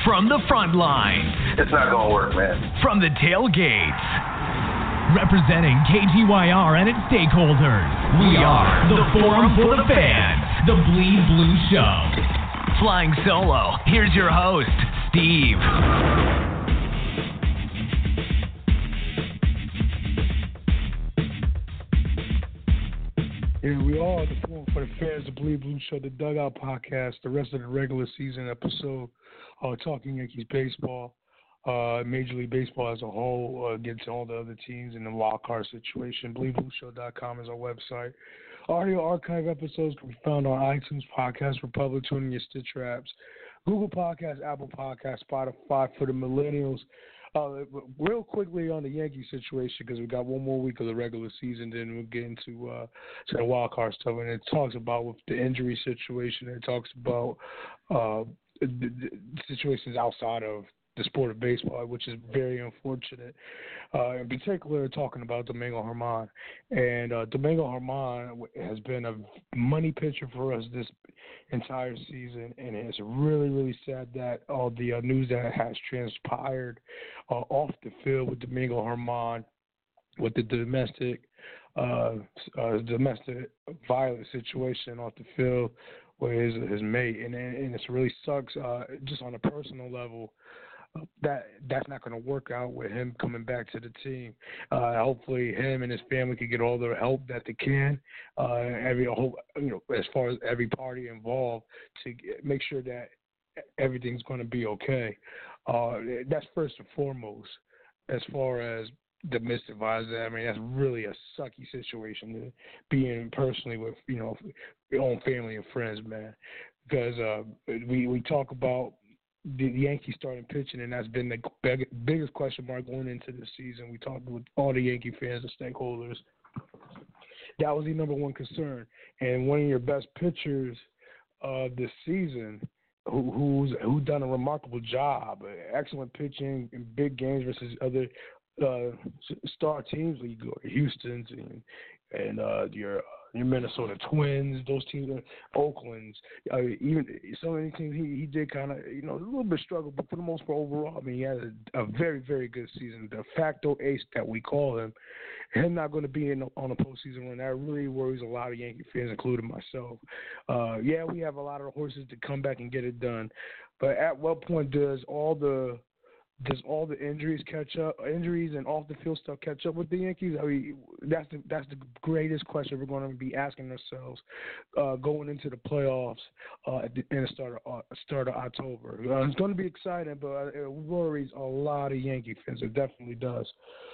From the front lines. It's not going to work, man. From the tailgates. Representing KGYR and its stakeholders, we are the Forum for the Fans, the Bleed Blue Show. Flying solo, here's your host, Steve. Here we are, the Forum for the Fans, the Bleed Blue Show, the Dugout Podcast, the rest of the regular season episode, talking Yankees baseball. Major League Baseball as a whole, get to all the other teams in the wild card situation. BleedBlueShow.com is our website. Audio archive episodes can be found on iTunes, Podcast Republic, tuning your Stitcher apps, Google Podcasts, Apple Podcasts, Spotify for the millennials. Real quickly on the Yankee situation, because we got one more week of the regular season, then we'll get into to the wild card stuff, and it talks about with the injury situation. It talks about the situations outside of the sport of baseball, which is very unfortunate. In particular, talking about Domingo Germán. And Domingo Germán has been a money pitcher for us this entire season, and it's really, really sad that all the news that has transpired off the field with Domingo Germán, with the domestic violence situation off the field with his mate, and it really sucks just on a personal level. That's not going to work out with him coming back to the team. Hopefully, him and his family can get all the help that they can. As far as every party involved, to make sure that everything's going to be okay. That's first and foremost. As far as domestic violence, I mean, that's really a sucky situation to be in personally with your own family and friends, man. Because we talk about the Yankees starting pitching, and that's been the biggest question mark going into the season. We talked with all the Yankee fans and stakeholders. That was the number one concern. And one of your best pitchers of this season, who's done a remarkable job, excellent pitching in big games versus other star teams, like Houston's and your Minnesota Twins, those teams, Oakland's, even so many teams. He did kind of, a little bit struggle, but for the most part, overall, I mean, he had a very, very good season. The facto ace that we call him not going to be on a postseason run. That really worries a lot of Yankee fans, including myself. We have a lot of horses to come back and get it done, but at what point does all the injuries and off the field stuff catch up with the Yankees? I mean, that's the greatest question we're going to be asking ourselves going into the playoffs in the start of October. It's going to be exciting, but it worries a lot of Yankee fans. It definitely does.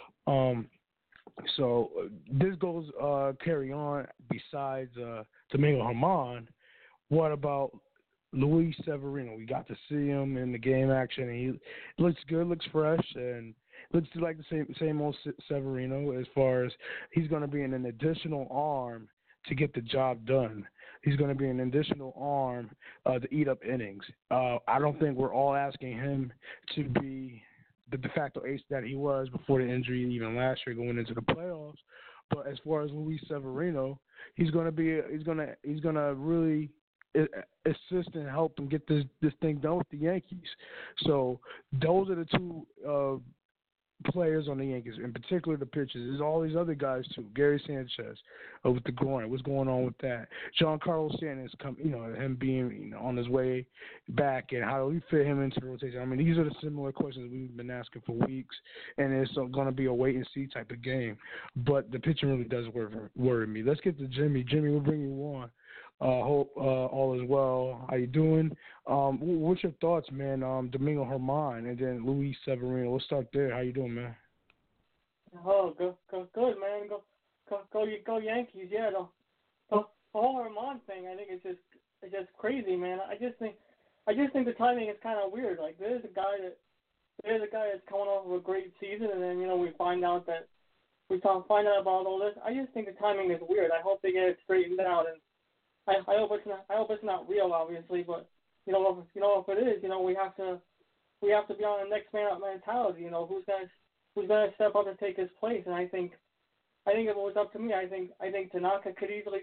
So this goes carry on. Besides Domingo Germán, what about Luis Severino? We got to see him in the game action, and he looks good, looks fresh, and looks like the same old Severino as far as he's going to be an additional arm to get the job done. He's going to be an additional arm to eat up innings. I don't think we're all asking him to be the de facto ace that he was before the injury, even last year going into the playoffs. But as far as Luis Severino, he's going to really assist and help and get this thing done with the Yankees. So those are the two players on the Yankees, in particular the pitchers. There's all these other guys too. Gary Sanchez with the groin. What's going on with that? Giancarlo Stanton's him being on his way back, and how do we fit him into the rotation? I mean, these are the similar questions we've been asking for weeks, and it's going to be a wait and see type of game. But the pitching really does worry me. Let's get to Jimmy. Jimmy, we'll bring you on. Hope all is well. How you doing? What's your thoughts, man? Domingo Germán and then Luis Severino. Let's start there. How you doing, man? Oh, good, man. Go Yankees. Yeah, the whole Germán thing, I think it's just crazy, man. I just think the timing is kind of weird. Like there's a guy that's coming off of a great season, and then we find out about all this. I just think the timing is weird. I hope they get it straightened out, and I hope it's not real, obviously, but if it is, we have to be on the next man up mentality. Who's gonna step up and take his place? And I think if it was up to me, I think Tanaka could easily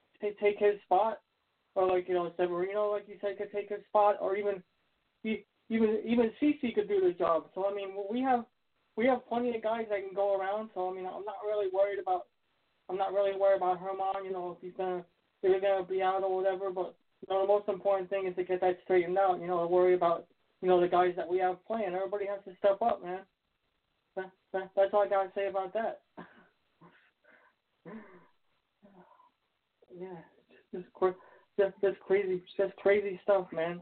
take his spot, or Severino, like you said, could take his spot, or even even CC could do the job. So I mean, we have plenty of guys that can go around. So I mean, I'm not really worried about Herman. If he's gonna be out or whatever. But the most important thing is to get that straightened out. To worry about the guys that we have playing. Everybody has to step up, man. That's all I gotta say about that. Yeah, just crazy stuff, man.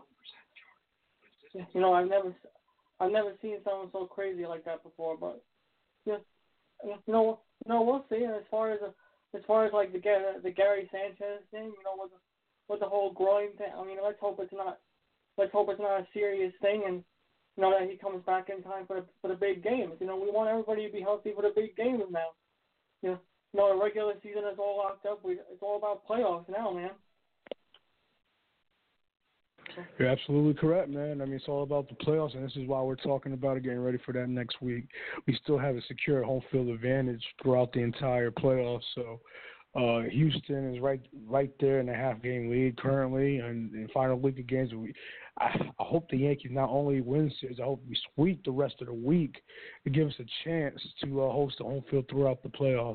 I've never seen someone so crazy like that before. But we'll see. As far as like the Gary Sanchez thing, with the whole groin thing. I mean, let's hope it's not a serious thing, and that he comes back in time for the big games. We want everybody to be healthy for the big games now. The regular season is all locked up. It's all about playoffs now, man. You're absolutely correct, man. I mean, it's all about the playoffs, and this is why we're talking about it, getting ready for that next week. We still have a secure home field advantage throughout the entire playoffs. So Houston is right there in the half-game lead currently, and in final week of games. I hope the Yankees not only win series, I hope we sweep the rest of the week to give us a chance to host the home field throughout the playoffs.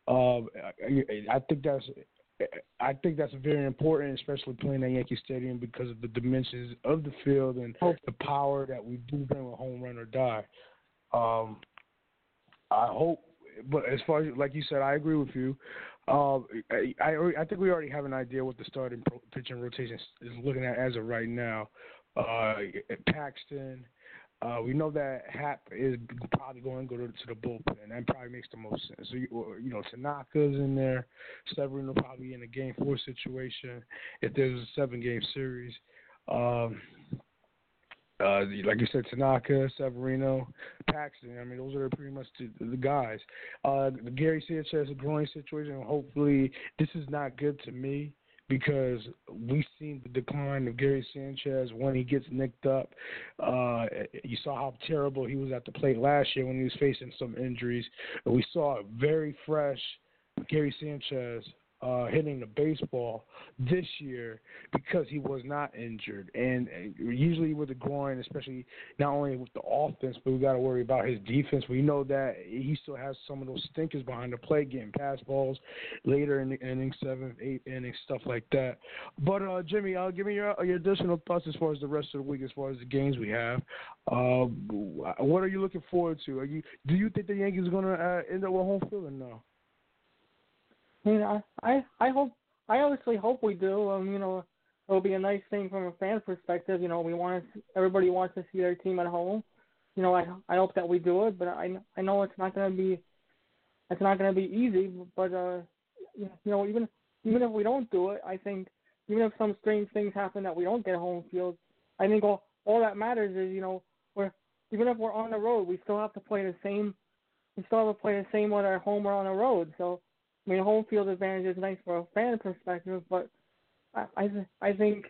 I think that's very important, especially playing at Yankee Stadium because of the dimensions of the field and the power that we do bring with home run or die. I hope, but as far as like you said, I agree with you. I think we already have an idea what the starting pitching rotation is looking at as of right now. Paxton. We know that Happ is probably going to go to the bullpen. That probably makes the most sense. So, Tanaka's in there. Severino probably in a Game 4 situation if there's a 7-game series. Like you said, Tanaka, Severino, Paxton. I mean, those are pretty much the guys. The Gary Sanchez groin situation, hopefully this is not good to me, because we've seen the decline of Gary Sanchez when he gets nicked up. You saw how terrible he was at the plate last year when he was facing some injuries. And we saw a very fresh Gary Sanchez hitting the baseball this year because he was not injured. And usually with the groin, especially not only with the offense, but we got to worry about his defense. We know that he still has some of those stinkers behind the plate, getting pass balls later in the innings, 7th, 8th innings, stuff like that. But Jimmy, give me your additional thoughts as far as the rest of the week, as far as the games we have. What are you looking forward to? Do you think the Yankees are going to end up with home field or no? I honestly hope we do. It'll be a nice thing from a fan perspective. Everybody wants to see their team at home. I hope that we do it, but I know it's not going to be easy. But even if we don't do it, I think even if some strange things happen that we don't get home field, I think all that matters is even if we're on the road, we still have to play the same. We still have to play the same whether at home or on the road. So. I mean, home field advantage is nice for a fan perspective, but I think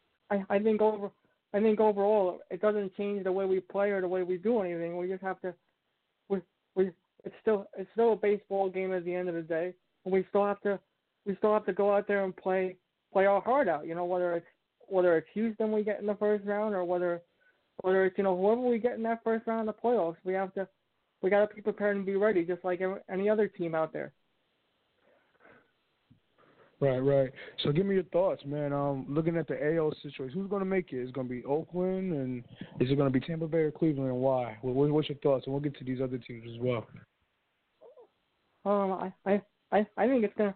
overall it doesn't change the way we play or the way we do anything. We just have to. It's still a baseball game at the end of the day, and we still have to go out there and play our heart out. Whether it's Houston we get in the first round or whether it's whoever we get in that first round of the playoffs, we got to be prepared and be ready, just like any other team out there. Right. So give me your thoughts, man. Looking at the AL situation, who's going to make it? Is it going to be Oakland, and is it going to be Tampa Bay or Cleveland, and why? What's your thoughts? And we'll get to these other teams as well. I think it's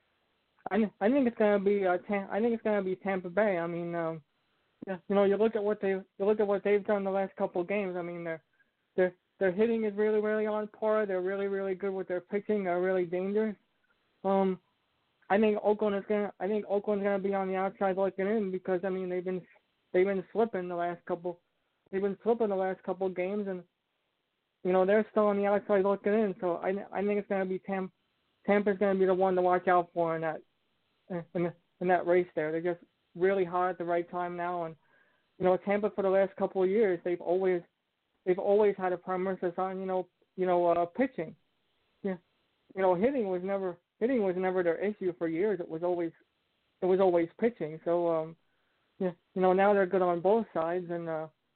gonna be Tampa Bay. I mean, you look at what they've done the last couple of games. I mean, their hitting is really, really on par. They're really, really good with their pitching. They're really dangerous. I think Oakland's gonna be on the outside looking in because I mean they've been slipping the last couple of games, and they're still on the outside looking in. So I think it's gonna be Tampa's gonna be the one to watch out for in that race there. They're just really hot at the right time now, and Tampa for the last couple of years they've always had a premises on pitching. Yeah, hitting was never their issue for years. It was always pitching. So now they're good on both sides, and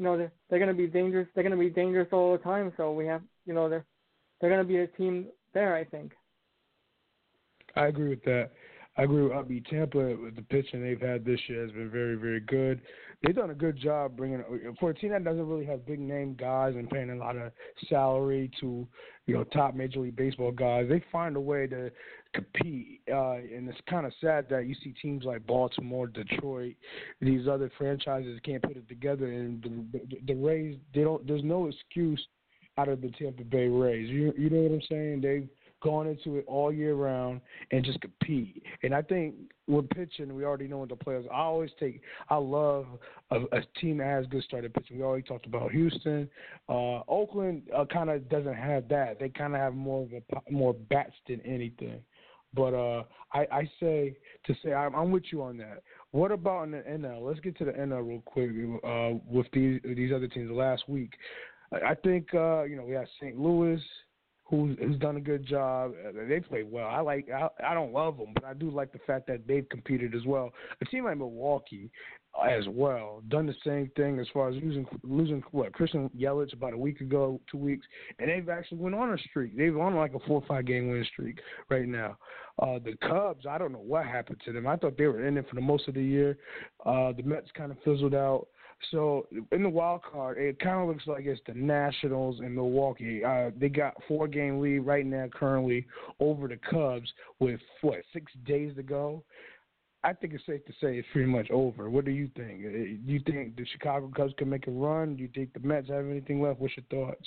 they're going to be dangerous. They're going to be dangerous all the time. So we have, they're going to be a team there, I think. I agree with that. I agree with Tampa. With the pitching they've had this year has been very, very good. They've done a good job bringing for a team that doesn't really have big name guys and paying a lot of salary to top Major League Baseball guys. They find a way to compete, and it's kind of sad that you see teams like Baltimore, Detroit, these other franchises can't put it together. And the Rays, there's no excuse out of the Tampa Bay Rays. You know what I'm saying? They've gone into it all year round and just compete. And I think with pitching, we already know what the players. I love a team that has good starting pitching. We already talked about Houston. Oakland kind of doesn't have that. They kind of have more bats than anything. But I say I'm with you on that. What about in the NL? Let's get to the NL real quick with these other teams. Last week, I think we had St. Louis, who's done a good job. They played well. I don't love them, but I do like the fact that they've competed as well. A team like Milwaukee as well done the same thing as far as losing Christian Yelich about a week ago, 2 weeks, and they've actually went on a streak. They've on like a 4 or 5 game win streak right now. The Cubs, I don't know what happened to them. I thought they were in it for the most of the year. The Mets kind of fizzled out. So in the wild card, it kind of looks like it's the Nationals and Milwaukee. They got 4-game lead right now currently over the Cubs with, 6 days to go? I think it's safe to say it's pretty much over. What do you think? Do you think the Chicago Cubs can make a run? Do you think the Mets have anything left? What's your thoughts?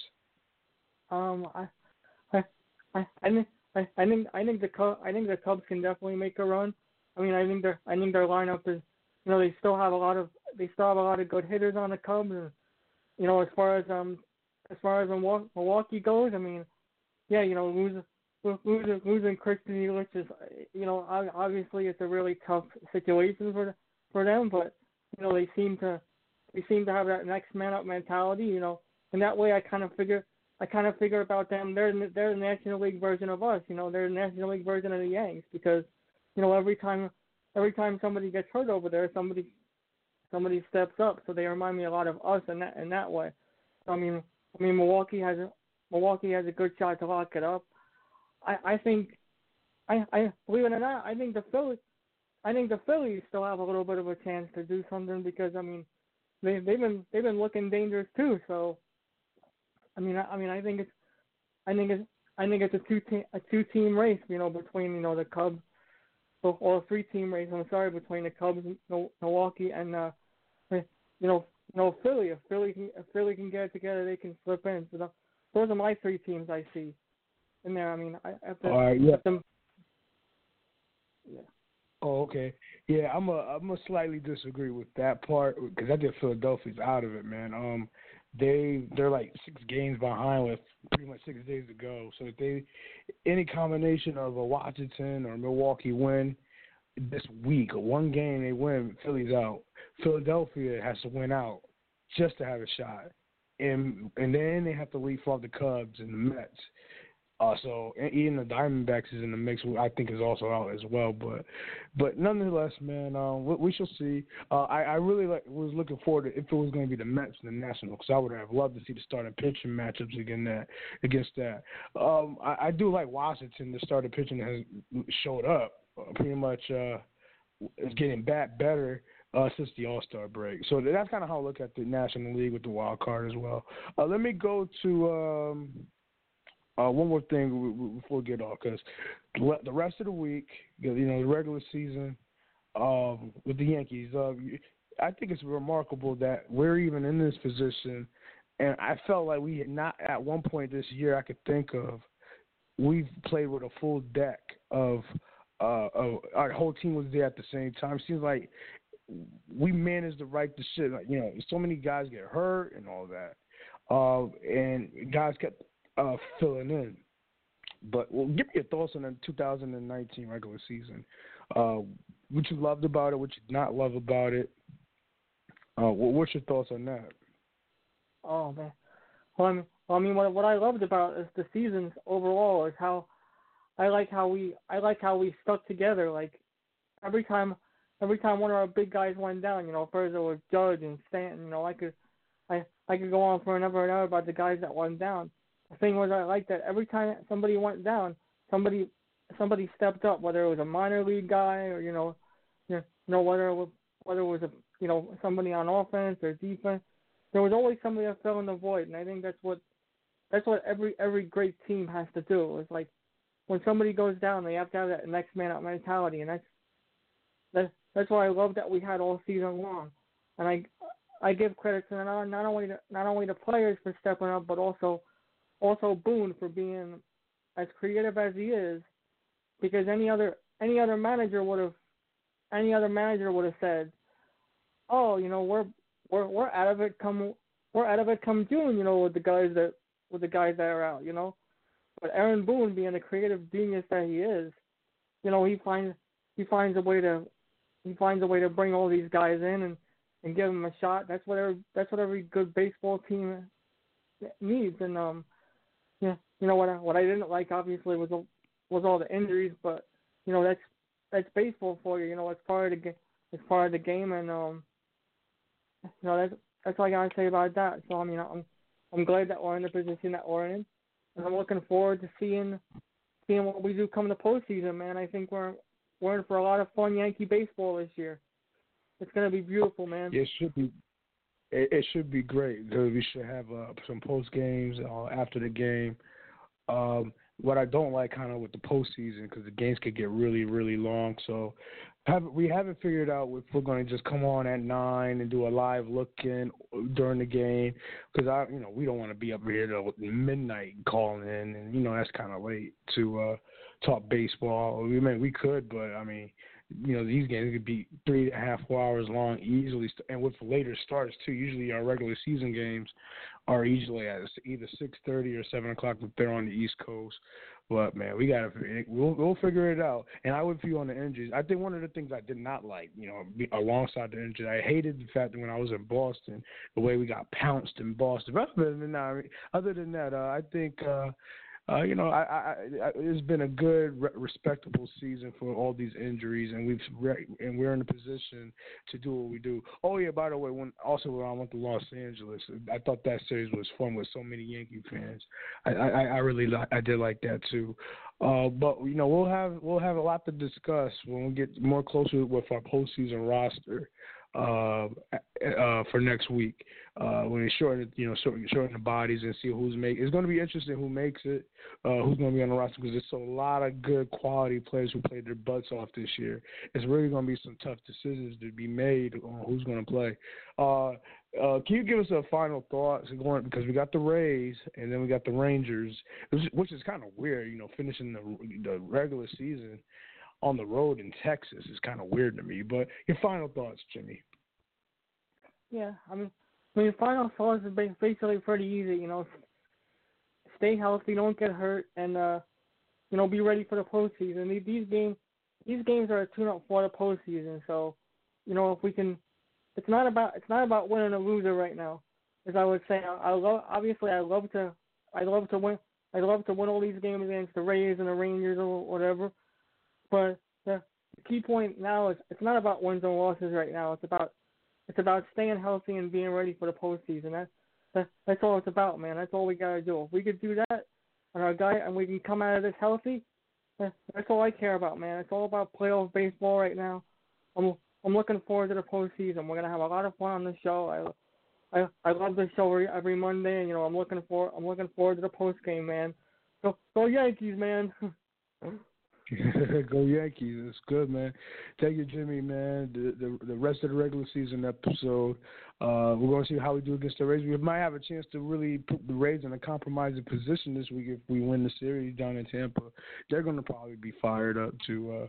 I think the Cubs can definitely make a run. I think their lineup is, they still have a lot of good hitters on the Cubs, and as far as Milwaukee goes, losing Christian Yelich is, obviously it's a really tough situation for them, but they seem to have that next man up mentality, and that way I kind of figure about them. They're the National League version of us, they're the National League version of the Yanks, because every time somebody gets hurt over there, somebody steps up, so they remind me a lot of us in that way. Milwaukee has a good shot to lock it up. I think, believe it or not, I think the Phillies still have a little bit of a chance to do something, because they've been looking dangerous too. So I think it's a two-team race, between the Cubs, or a 3-team race. I'm sorry, between the Cubs, Milwaukee, and Philly. If Philly can get it together, they can slip in. So those are my 3 teams I see in there. Yeah. Oh, okay. Yeah, I'm a slightly disagree with that part, because I think Philadelphia's out of it, man. They're like 6 games behind with pretty much 6 days to go. So if any combination of a Washington or Milwaukee win this week, or 1 game they win, Philly's out. Philadelphia has to win out just to have a shot, and then they have to leave off the Cubs and the Mets. So even the Diamondbacks is in the mix. I think is also out as well. But nonetheless, man, we shall see. I really was looking forward to if it was going to be the Mets and the Nationals, because I would have loved to see the starting pitching matchups against that. I do like Washington. The starting pitching has showed up pretty much. Is getting better since the All-Star break. So that's kind of how I look at the National League with the wild card as well. Let me go to. One more thing before we get off, because the rest of the week, the regular season with the Yankees, I think it's remarkable that we're even in this position, and I felt like we had not at one point this year I could think of, we've played with a full deck of our whole team was there at the same time. Seems like we managed to right the shit. Like, so many guys get hurt and all that, and guys kept filling in. But give me your thoughts on the 2019 regular season. What you loved about it, what you did not love about it. What's your thoughts on that? Oh man, what I loved about is the seasons overall is how I like how we stuck together. Like every time one of our big guys went down, first it was Judge and Stanton. I could go on for another and another about the guys that went down. The thing was, I liked that every time somebody went down, somebody stepped up, whether it was a minor league guy or whether it was somebody on offense or defense. There was always somebody that fell in the void, and I think that's what every great team has to do. It's like when somebody goes down, they have to have that next man up mentality, and that's what I love that we had all season long. And I give credit to not only the players for stepping up, but also Boone for being as creative as he is, because any other manager would have said, oh, we're out of it come June, with the guys that are out, But Aaron Boone, being the creative genius that he is, he finds a way to bring all these guys in and give them a shot. That's what every good baseball team needs. And what I didn't like, obviously, was all the injuries, but that's baseball for you. It's part of the game, and that's all I gotta say about that. So I'm glad that we're in the position that we're in, and I'm looking forward to seeing what we do come the postseason, man. I think we're in for a lot of fun Yankee baseball this year. It's gonna be beautiful, man. Yeah, it should be. It should be great because we should have some post games after the game. What I don't like kind of with the postseason, because the games could get really, really long. So we haven't figured out if we're going to just come on at 9 and do a live look-in during the game, because we don't want to be up here till midnight calling in, and that's kind of late to talk baseball. We could, but these games could be 3.5 4 hours long easily, and with later starts too. Usually our regular season games are usually at either 6:30 or 7 o'clock if they're on the East Coast. But man, we'll figure it out. And I would feel on the injuries. I think one of the things I did not like, alongside the injury, I hated the fact that when I was in Boston, the way we got pounced in Boston. Other than that, I think. It's been a good, respectable season for all these injuries, and we're in a position to do what we do. Oh yeah, by the way, when I went to Los Angeles, I thought that series was fun with so many Yankee fans. I did like that too. But we'll have a lot to discuss when we get more closer with our postseason roster. For next week, when they shorten the bodies and see who's making. It's going to be interesting who makes it, who's going to be on the roster, because there's a lot of good quality players who played their butts off this year. It's really going to be some tough decisions to be made on who's going to play. Can you give us a final thought? Because we got the Rays and then we got the Rangers, which is kind of weird, finishing the regular season on the road in Texas is kind of weird to me. But your final thoughts, Jimmy? Yeah, your final thoughts is basically pretty easy. Stay healthy, don't get hurt, and be ready for the postseason. These games are a tune-up for the postseason. So, if we can, it's not about winning or losing right now. As I would say, I love to win. I love to win all these games against the Rays and the Rangers or whatever. But the key point now is it's not about wins and losses right now. It's about staying healthy and being ready for the postseason. That's all it's about, man. That's all we gotta do. If we could do that, and we can come out of this healthy, that's all I care about, man. It's all about playoff baseball right now. I'm looking forward to the postseason. We're gonna have a lot of fun on the show. I love the show every Monday, and I'm looking forward to the post game, man. Go Yankees, man. Go Yankees. That's good, man. Thank you, Jimmy, man. The rest of the regular season episode, we're going to see how we do against the Rays. We might have a chance to really put the Rays in a compromising position this week if we win the series down in Tampa. They're going to probably be fired up to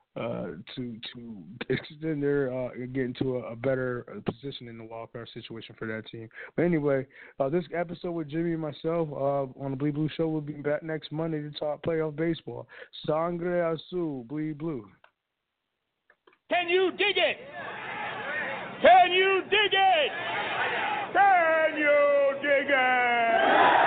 extend their get into a better position in the wild card situation for that team. But anyway, this episode with Jimmy and myself on the Bleed Blue Show will be back next Monday to talk playoff baseball. Sangre Azul, Bleed Blue. Can you dig it? Can you dig it? Can you dig it?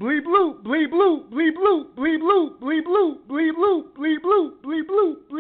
bleep bloop, bleep bloop, bleep bloop, bleep bloop, bleep bloop, bleep bloop, bleep bloop, bleep bloop, bleep